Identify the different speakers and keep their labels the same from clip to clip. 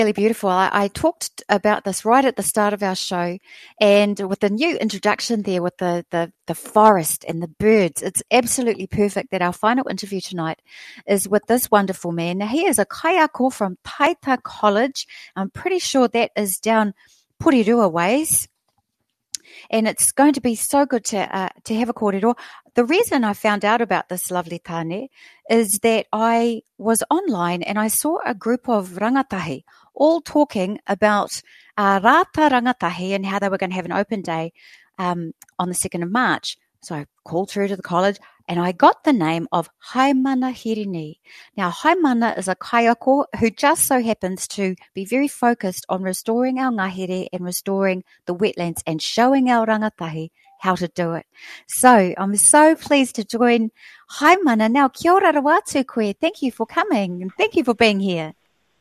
Speaker 1: Really beautiful. I talked about this right at the start of our show, and with the new introduction there with the forest and the birds, it's absolutely perfect that our final interview tonight is with this wonderful man. Now, he is a kaiako from Taita College. I'm pretty sure that is down Porirua ways. And it's going to be so good to have a kōrero. The reason I found out about this lovely tāne is that I was online and I saw a group of rangatahi all talking about Rata Rangatahi and how they were going to have an open day on the 2nd of March. So I called through to the college and I got the name of Haimana Hirini. Now, Haimana is a kaiako who just so happens to be very focused on restoring our ngahere and restoring the wetlands and showing our rangatahi how to do it. So I'm so pleased to join Haimana. Now, kia ora rawatu koe. Thank you for coming and thank you for being here.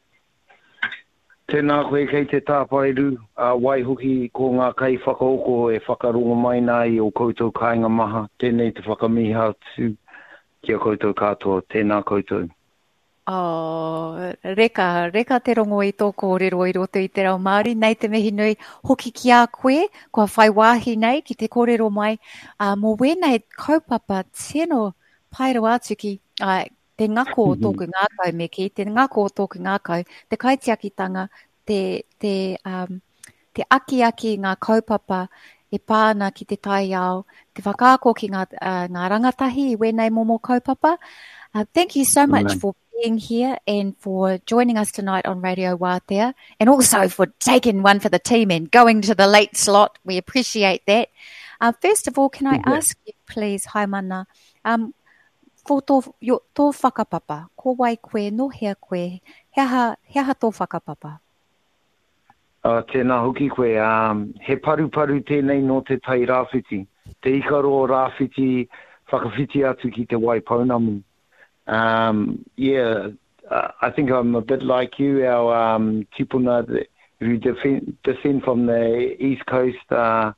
Speaker 2: Tēnā koe kei te tāpairu, waihuki ko ngā kai whakaoko e whakarunga mai nai o koutou kāinga maha. Tēnei te whakamiha tū kia koutou katoa. Tēnā koutou.
Speaker 1: Oh, reka te rongo i tō kōrero i roto i te rau Māori. Nei te mihi nui hoki ki a koe, kua whai wāhi nei ki te kōrero mai. Mō wēnei kaupapa tēno pairo atu ki te ngako o tōku ngākau meki, te ngako o tōku ngākau, te kaitiakitanga, te aki ngā kaupapa e pāna ki te tai ao, te whakaako ki ngā rangatahi i wēnei momo kaupapa. Thank you so much for being here and for joining us tonight on Radio Wātea, and also for taking one for the team and going to the late slot. We appreciate that. First of all, can I ask you, please, Haimana, ko tō whakapapa, ko wai koe, no hea koe, heaha tō whakapapa?
Speaker 2: Tēnā hoki koe, he paru tēnei no te tai rāwhiti. Te ikaro rāwhiti, whakawhiti atu ki te wai paunamu. I think I'm a bit like you, our tipuna who descend from the East Coast, from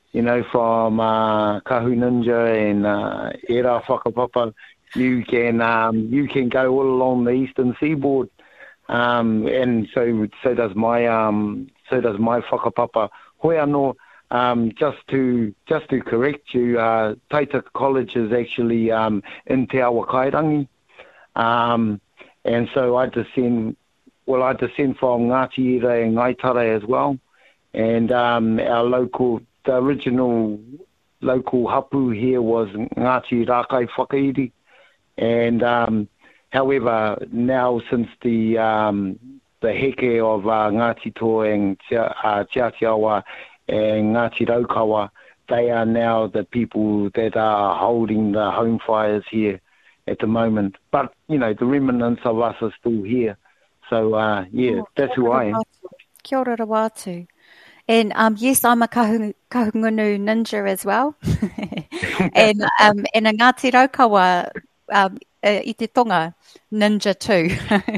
Speaker 2: Kahu Ninja and Era Whakapapa. You can go all along the eastern seaboard, and so does my whakapapa. Hoi anō, just to correct you, Taita College is actually in Te Awa Kairangi, and so I descend from Ngāti Ira and Ngaitare as well, and the original local hapu here was Ngāti Rākai Whakairi. And however, now since the heke of Ngāti Tō and Tiatiawa and Ngāti Raukawa, they are now the people that are holding the home fires here at the moment. But, the remnants of us are still here. So, that's who I am.
Speaker 1: Kia ora rawatu. And yes, I'm a kahungunu ninja as well. and a Ngāti Raukawa I te tonga ninja too.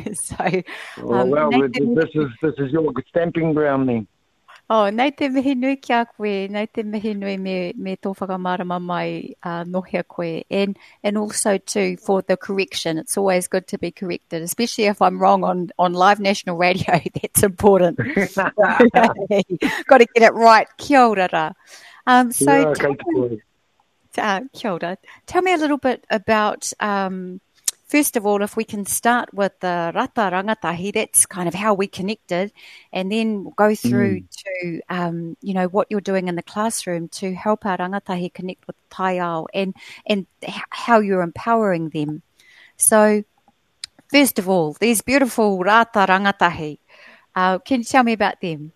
Speaker 2: This is your stamping ground then.
Speaker 1: Oh, nei te mihi nui ki a koe, nei te mihi nui me tō whakamārama mai nohea koe. And also too, for the correction, it's always good to be corrected, especially if I'm wrong on live national radio. That's important. Got to get it right. Kia ora ra. Kia ora. Tell me a little bit about, first of all, if we can start with the Rata Rangatahi, that's kind of how we connected, and then we'll go through to, what you're doing in the classroom to help our rangatahi connect with tai ao and how you're empowering them. So, first of all, these beautiful Rata Rangatahi, can you tell me about them?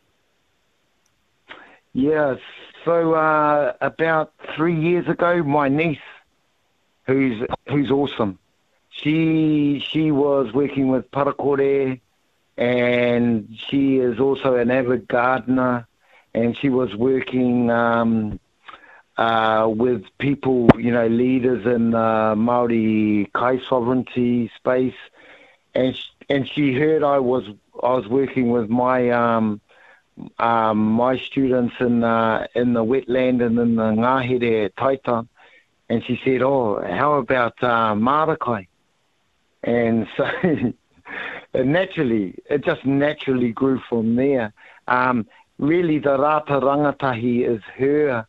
Speaker 2: Yes. So about 3 years ago, my niece, who's awesome, she was working with Parakore, and she is also an avid gardener, and she was working with people, leaders in Māori Kai sovereignty space, and she heard I was working with my my students in the wetland and in the ngahere at Taita, and she said, "Oh, how about Marakai?" And it just naturally grew from there. Really, the Rata Rangatahi is her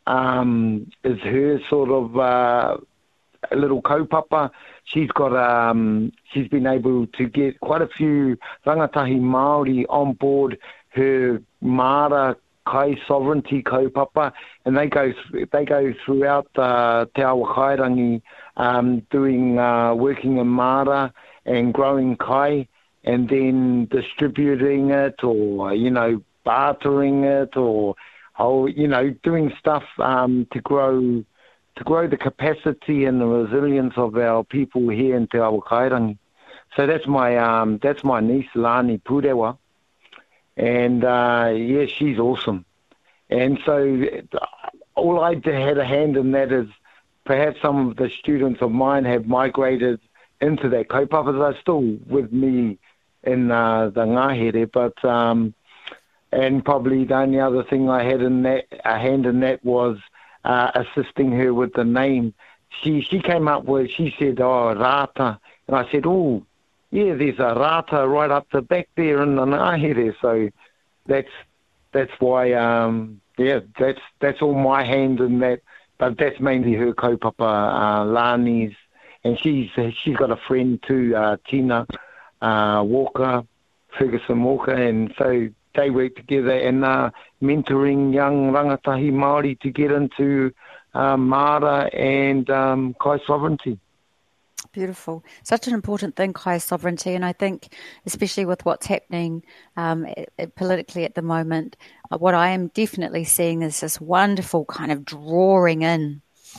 Speaker 2: sort of a little kaupapa. She's been able to get quite a few rangatahi Māori on board her Mara Kai Sovereignty kaupapa, and they go throughout Te Awa Kairangi, working in Mara and growing kai, and then distributing it, or bartering it, or doing stuff to grow the capacity and the resilience of our people here in Te Awa Kairangi. So that's my niece Lani Purewa. And she's awesome. And so all I had a hand in that is perhaps some of the students of mine have migrated into that kaupapa. They're still with me in the ngahere, but and probably the only other thing I had a hand in that was assisting her with the name. She came up with, she said, Rata, and I said, oh, yeah, there's a Rata right up the back there in the ngahere. So that's why, that's all my hand in that. But that's mainly her kaupapa, Lani's, and she's got a friend too, Tina Walker, Ferguson Walker, and so they work together and mentoring young rangatahi Māori to get into Mara and Kai sovereignty.
Speaker 1: Beautiful. Such an important thing, Kai sovereignty, and I think especially with what's happening politically at the moment, what I am definitely seeing is this wonderful kind of drawing in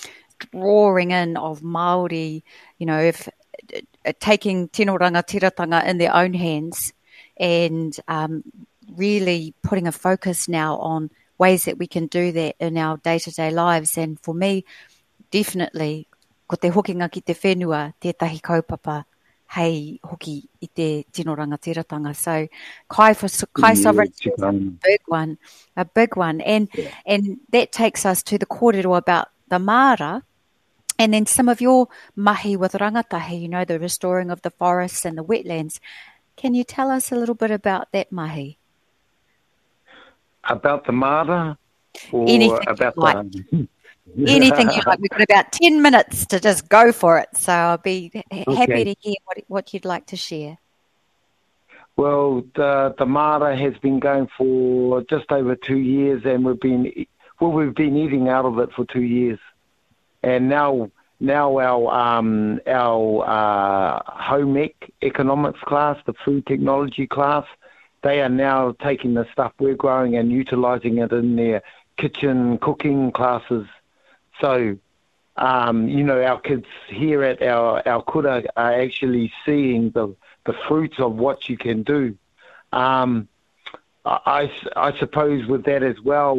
Speaker 1: of Māori, if taking tino rangatiratanga in their own hands and really putting a focus now on ways that we can do that in our day-to-day lives. And for me, definitely, ko te hokinga ki te whenua, tētahi kaupapa, hei hoki I te tino rangatiratanga. So Kai sovereignty is a big one. And that takes us to the kōrero about the Mara, and then some of your mahi with rangatahi, the restoring of the forests and the wetlands. Can you tell us a little bit about that mahi?
Speaker 2: About the Mara? Or
Speaker 1: anything
Speaker 2: about
Speaker 1: anything you like. We've got about 10 minutes to just go for it. So I'll be happy to hear what you'd like to share.
Speaker 2: Well, the Mara has been going for just over 2 years, and we've been eating out of it for 2 years. And now our home economics class, the food technology class, they are now taking the stuff we're growing and utilising it in their kitchen cooking classes. So, our kids here at our kura are actually seeing the fruits of what you can do. I suppose with that as well,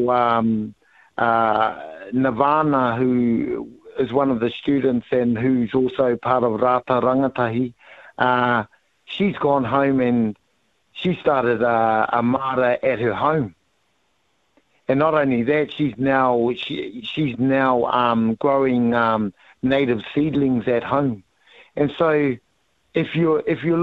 Speaker 2: Nirvana, who is one of the students and who's also part of Rata Rangatahi, she's gone home and she started a Mara at her home. And not only that, she's now growing native seedlings at home. And so if you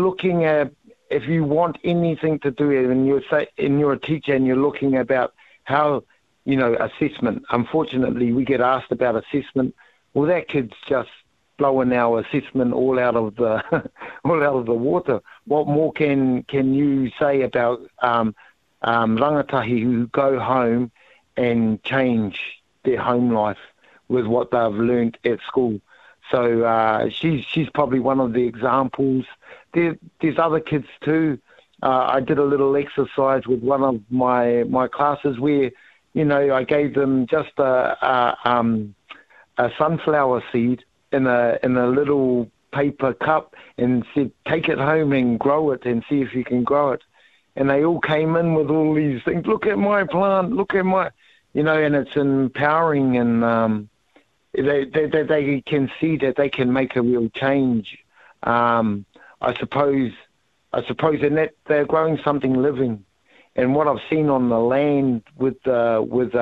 Speaker 2: want anything to do it, and you're a teacher and you're looking about how, assessment. Unfortunately, we get asked about assessment. Well, that kid's just blowing our assessment all out of the water. What more can you say about rangatahi who go home and change their home life with what they've learnt at school? So she's probably one of the examples. There's other kids too. I did a little exercise with one of my classes where, I gave them just a sunflower seed in a little paper cup and said, take it home and grow it and see if you can grow it. And they all came in with all these things. Look at my plant. Look at my, and it's empowering, and they can see that they can make a real change. I suppose, in that they're growing something living. And what I've seen on the land with our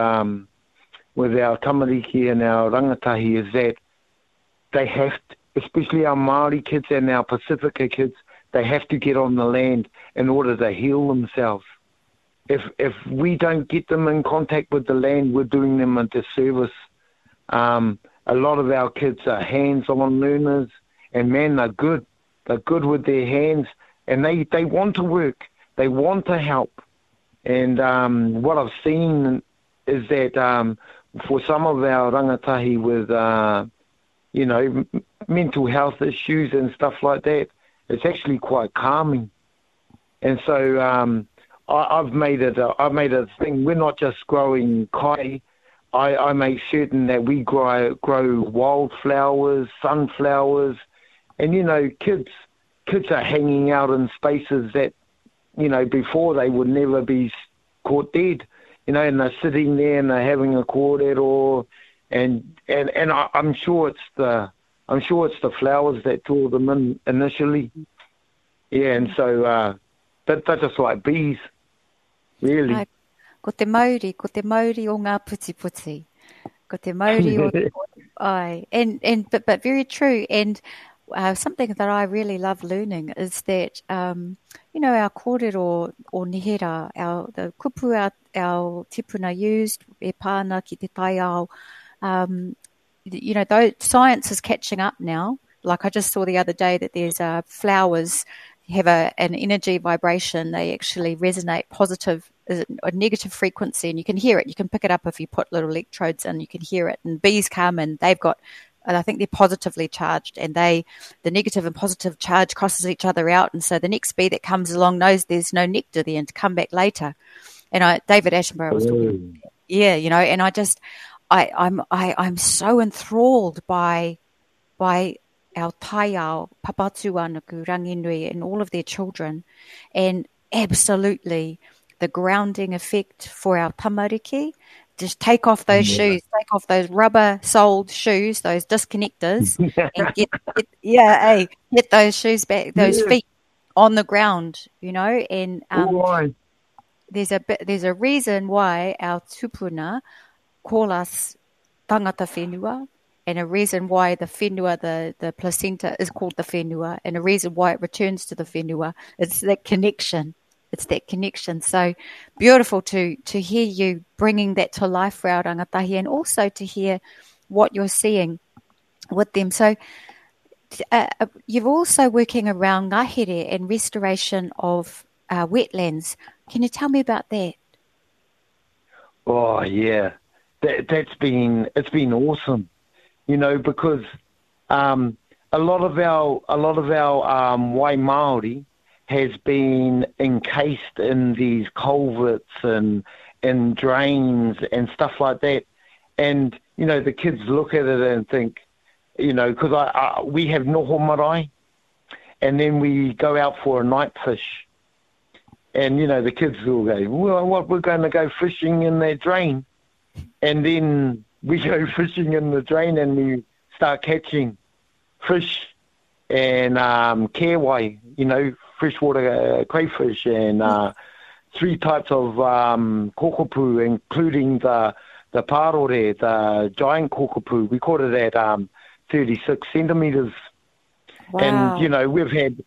Speaker 2: tamariki and our rangatahi is that they have to, especially our Māori kids and our Pacifica kids, They have to get on the land in order to heal themselves. If we don't get them in contact with the land, we're doing them a disservice. A lot of our kids are hands-on learners, and man, they're good. They're good with their hands, and they want to work. They want to help. And what I've seen is that for some of our rangatahi with, mental health issues and stuff like that, it's actually quite calming. And so I've made it a thing. We're not just growing kai. I make certain that we grow wildflowers, sunflowers, and kids are hanging out in spaces that before they would never be caught dead. And they're sitting there and they're having a kōrero, and I'm sure it's the flowers that draw them in initially. Yeah, and so they're just like bees, really.
Speaker 1: Ko te mauri o ngā puti. Ko te mauri o ai. But very true. And something that I really love learning is that, our kōrero o nihera, the kupu our tipuna used, e pāna ki te taiao, though science is catching up now. Like I just saw the other day that there's flowers have an energy vibration. They actually resonate positive, a negative frequency, and you can hear it. You can pick it up if you put little electrodes in. You can hear it. And bees come and they've got, and I think they're positively charged, and the negative and positive charge crosses each other out. And so the next bee that comes along knows there's no nectar there and to come back later. And David Attenborough was talking, and I'm so enthralled by our taiao, papatuanuku, ranginui, and all of their children, and absolutely the grounding effect for our tamariki. Just take off those shoes, take off those rubber-soled shoes, those disconnectors, and get those shoes back, those feet on the ground, and there's a reason why our tupuna call us tangata whenua, and a reason why the whenua, the placenta, is called the whenua, and a reason why it returns to the whenua. It's that connection. So beautiful to hear you bringing that to life for our rangatahi, and also to hear what you're seeing with them. So you're also working around ngahere and restoration of wetlands. Can you tell me about that?
Speaker 2: Oh yeah, it's been awesome. Because a lot of our wai Māori has been encased in these culverts and drains and stuff like that. And, the kids look at it and think, because we have noho marae, and then we go out for a night fish. And, the kids will go, well, we're going to go fishing in that drain. And then we go fishing in the drain and we start catching fish and kewai, freshwater crayfish, and 3 types of kokopu, including the parore, the giant kokopu. We caught it at 36 centimetres.
Speaker 1: Wow.
Speaker 2: And, we've had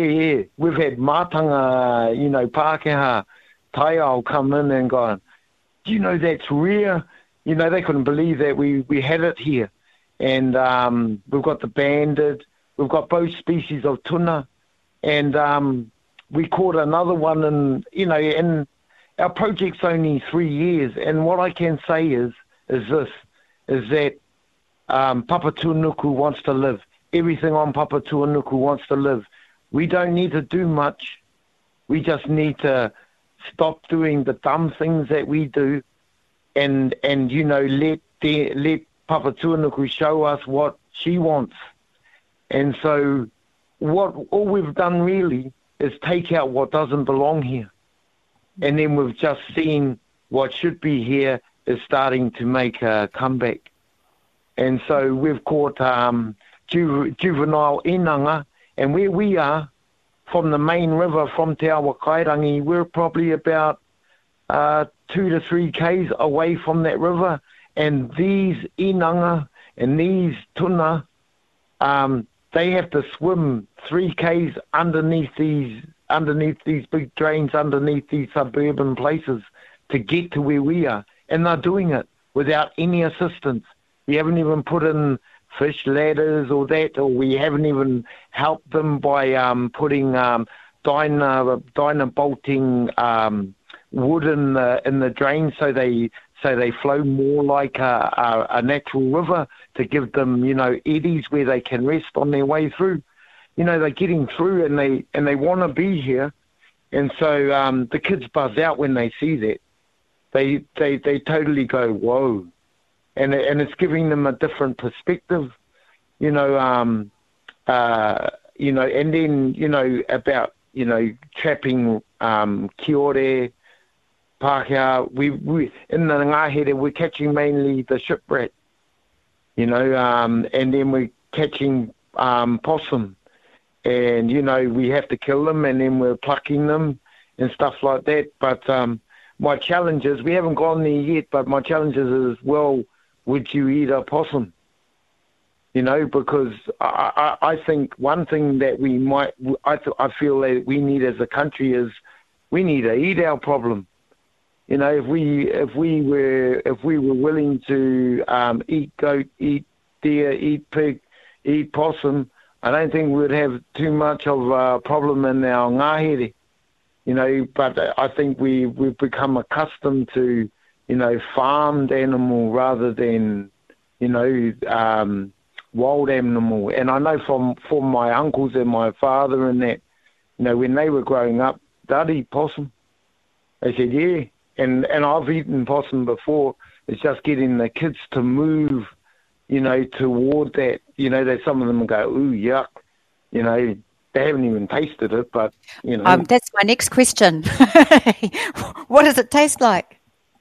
Speaker 2: mātanga, Pākehā, taiao come in and gone, that's rare. They couldn't believe that we had it here. And we've got the banded, we've got both species of tuna, and we caught another one, and our project's only 3 years. And what I can say is that Papatūānuku wants to live. Everything on Papatūānuku wants to live. We don't need to do much. We just need to stop doing the dumb things that we do, and let Papatūānuku show us what she wants. And so all we've done really is take out what doesn't belong here. And then we've just seen what should be here is starting to make a comeback. And so we've caught juvenile inanga, and where we are, from the main river, from Te Awa Kairangi, we're probably about 2 to 3 k's away from that river. And these inanga and these tuna, they have to swim 3Ks underneath these big drains, underneath these suburban places to get to where we are. And they're doing it without any assistance. We haven't even put in fish ladders or that, or we haven't even helped them by putting dyna bolting wood in the drain so they flow more like a natural river to give them, eddies where they can rest on their way through. They're getting through and they want to be here. And so the kids buzz out when they see that. They totally go, whoa. And it's giving them a different perspective, and then, about, trapping kiore, Pākehā. We in the Ngāhere, we're catching mainly the shipwreck, and then we're catching possum. And, we have to kill them and then we're plucking them and stuff like that. But my challenge is, we haven't gone there yet, but my challenge is, well, would you eat a possum? Because I think one thing that we might, I feel that we need as a country is we need to eat our problem. If we were willing to eat goat, eat deer, eat pig, eat possum, I don't think we'd have too much of a problem in our ngāhere. But I think we've become accustomed to, farmed animal rather than, wild animal. And I know from my uncles and my father and that, when they were growing up, they'd eat possum. They said, yeah. And I've eaten possum before. It's just getting the kids to move, toward that. That some of them go, ooh, yuck. They haven't even tasted it, but,
Speaker 1: That's my next question. What does it taste like?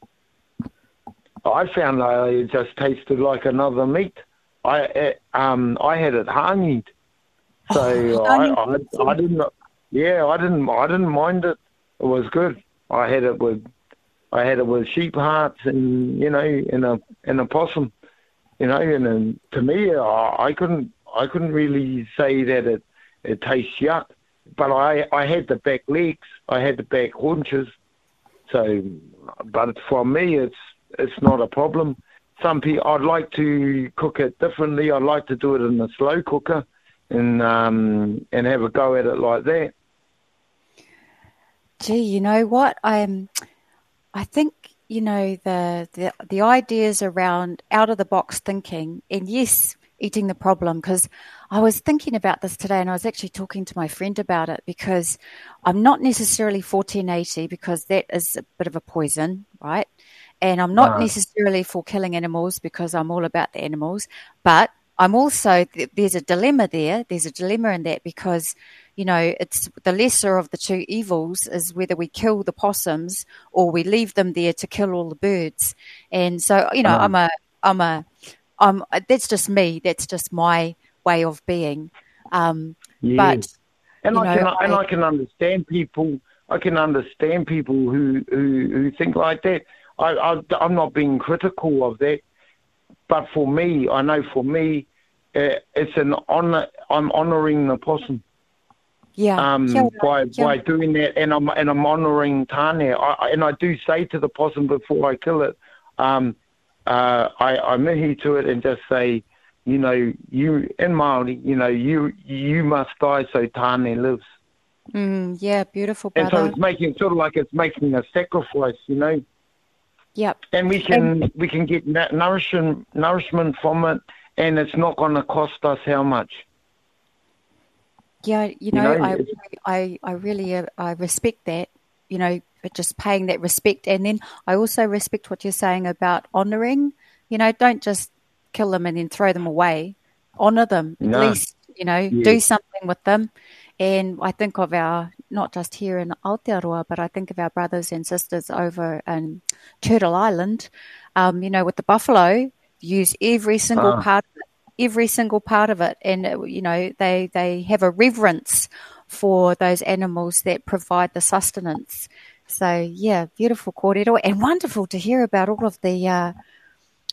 Speaker 2: I found it just tasted like another meat. I had it hangied, so I didn't mind it. It was good. I had it with sheep hearts and in a possum, and then to me I couldn't really say that it tastes yuck, but I had the back legs, I had the back haunches, so but for me it's not a problem. Some people, I'd like to cook it differently. I'd like to do it in a slow cooker and have a go at it like that.
Speaker 1: Gee, you know what? I think, the ideas around out of the box thinking, and yes, eating the problem, because I was thinking about this today and I was actually talking to my friend about it, because I'm not necessarily 1480 because that is a bit of a poison, right? And I'm not necessarily for killing animals because I'm all about the animals, but I'm also, there's a dilemma there. There's a dilemma in that because, it's the lesser of the two evils is whether we kill the possums or we leave them there to kill all the birds. And so, that's just me. That's just my way of being. But
Speaker 2: I can understand people. I can understand people who think like that. I'm not being critical of that, but for me, I know for me, it's an honor. I'm honouring the possum.
Speaker 1: Yeah.
Speaker 2: By doing that, and I'm honouring Tāne. And I do say to the possum before I kill it, I mihi to it and just say, you in Māori, you must die so Tāne lives.
Speaker 1: Yeah, beautiful, brother.
Speaker 2: And so it's making a sacrifice,
Speaker 1: Yep.
Speaker 2: And we can get nourishment from it, and it's not going to cost us how much.
Speaker 1: Yeah, I really respect that. But just paying that respect, and then I also respect what you're saying about honouring. Don't just kill them and then throw them away. Honour them at least. Do something with them. And I think of not just here in Aotearoa, but I think of our brothers and sisters over in Turtle Island, with the buffalo, use every single part of it. And, they have a reverence for those animals that provide the sustenance. So, yeah, beautiful kōrero, and wonderful to hear about all of the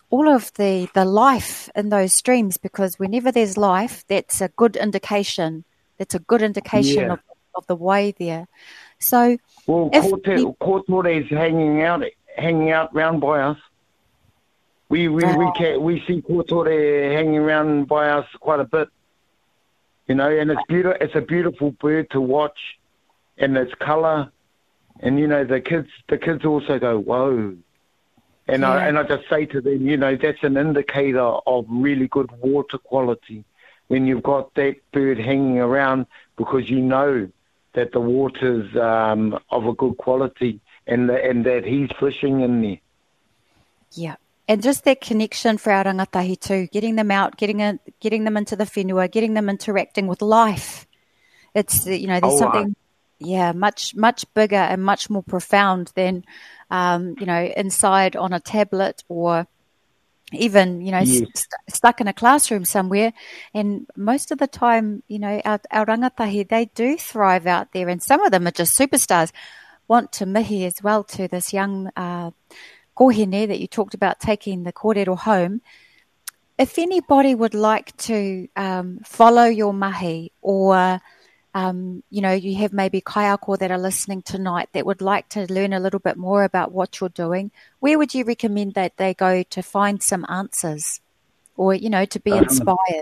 Speaker 1: all of the life in those streams, because whenever there's life, that's a good indication. That's a good indication
Speaker 2: Yeah.
Speaker 1: of the way there. So,
Speaker 2: Well,
Speaker 1: if
Speaker 2: Kotore is hanging out round by us. We see Kotore hanging around by us quite a bit. You know, and it's a beautiful bird to watch, and its colour, and you know the kids also go whoa, and I just say to them, you know, that's an indicator of really good water quality when you've got that bird hanging around, because you know that the water's of a good quality, and that he's fishing in there.
Speaker 1: Yeah. And just that connection for our rangatahi too, getting them out, getting them into the whenua, getting them interacting with life. It's, you know, there's something, much bigger and much more profound than, you know, inside on a tablet or even, you know, stuck in a classroom somewhere. And most of the time, you know, our rangatahi, they do thrive out there, and some of them are just superstars. Want to mihi as well to this young kohene that you talked about taking the kōrero home. If anybody would like to follow your mahi, or you know, you have maybe kaiako that are listening tonight that would like to learn a little bit more about what you're doing, where would you recommend that they go to find some answers, or, you know, to be inspired?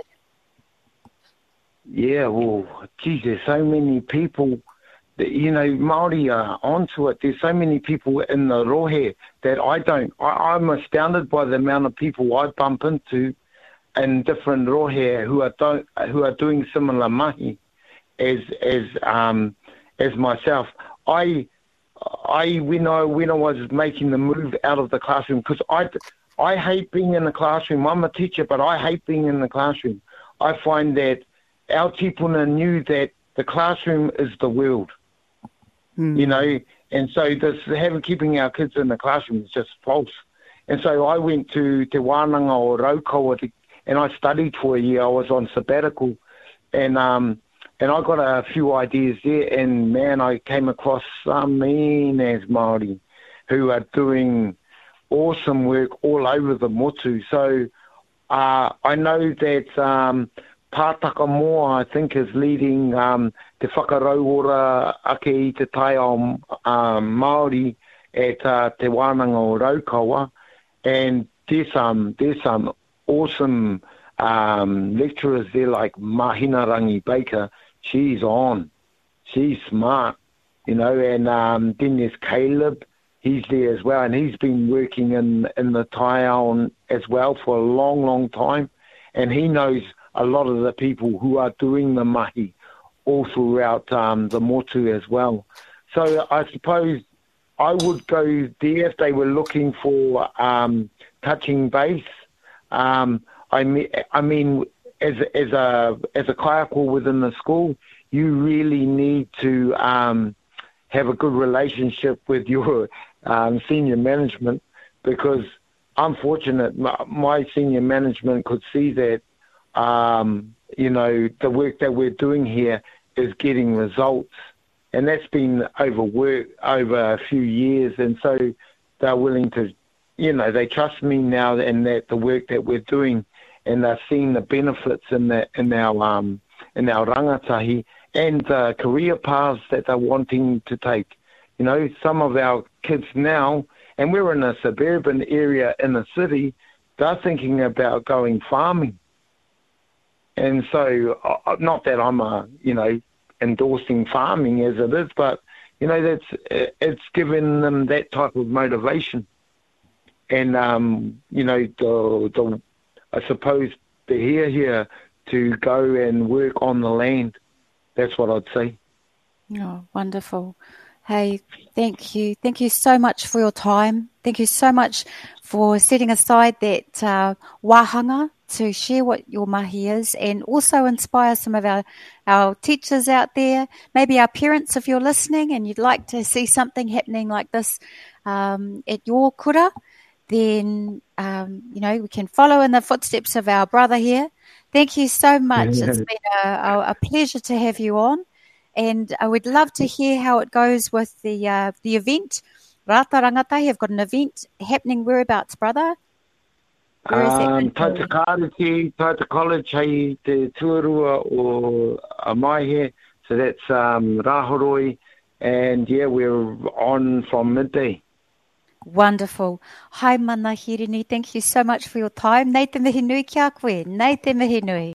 Speaker 2: Yeah, well, geez, there's so many people. You know, Māori are onto it. There's so many people in the rohe that I'm astounded by the amount of people I bump into in different rohe who are doing similar mahi as myself. I when I was making the move out of the classroom, because I hate being in the classroom. I'm a teacher, but I hate being in the classroom. I find that our tipuna knew that the classroom is the world. You know, and so keeping our kids in the classroom is just false. And so I went to Te Wānanga o Raukawa, and I studied for a year. I was on sabbatical, and I got a few ideas there. And man, I came across some mean-as Māori who are doing awesome work all over the motu. So I know that Pātaka Moa, I think, is leading te whakarauora ake I te tai o Māori at Te Wānanga o Raukawa, and there's some awesome lecturers there, like Mahina Rangi Baker. She's smart, you know, and then there's Caleb. He's there as well, and he's been working in the Taiao as well for a long, long time, and he knows a lot of the people who are doing the mahi all throughout the motu as well. So I suppose I would go there if they were looking for touching base. I mean, as a kaiako within the school, you really need to have a good relationship with your senior management, because I'm fortunate my senior management could see that you know, the work that we're doing here is getting results, and that's been over a few years, and so they're willing to, you know, they trust me now, and that the work that we're doing, and they're seeing the benefits in our rangatahi and the career paths that they're wanting to take. You know, some of our kids now, and we're in a suburban area in the city, they're thinking about going farming. And so, not that I'm endorsing farming as it is, but you know, it's given them that type of motivation. And you know, I suppose they're here to go and work on the land. That's what I'd say.
Speaker 1: Oh, wonderful. Hey, thank you. Thank you so much for your time. Thank you so much for setting aside that wahanga to share what your mahi is, and also inspire some of our teachers out there, maybe our parents if you're listening and you'd like to see something happening like this at your kura, then you know, we can follow in the footsteps of our brother here. Thank you so much. It's been a pleasure to have you on, and I would love to hear how it goes with the event. Rata Rangatai have got an event happening whereabouts, brother? Where is that?
Speaker 2: Tata Kariki, Tata College, hei te tuarua o Maihe, so that's Rahoroi, and yeah, we're on from midday.
Speaker 1: Wonderful. Hai mana Hirini, thank you so much for your time. Nei te mihi nui ki a koe. Nei te mihi nui.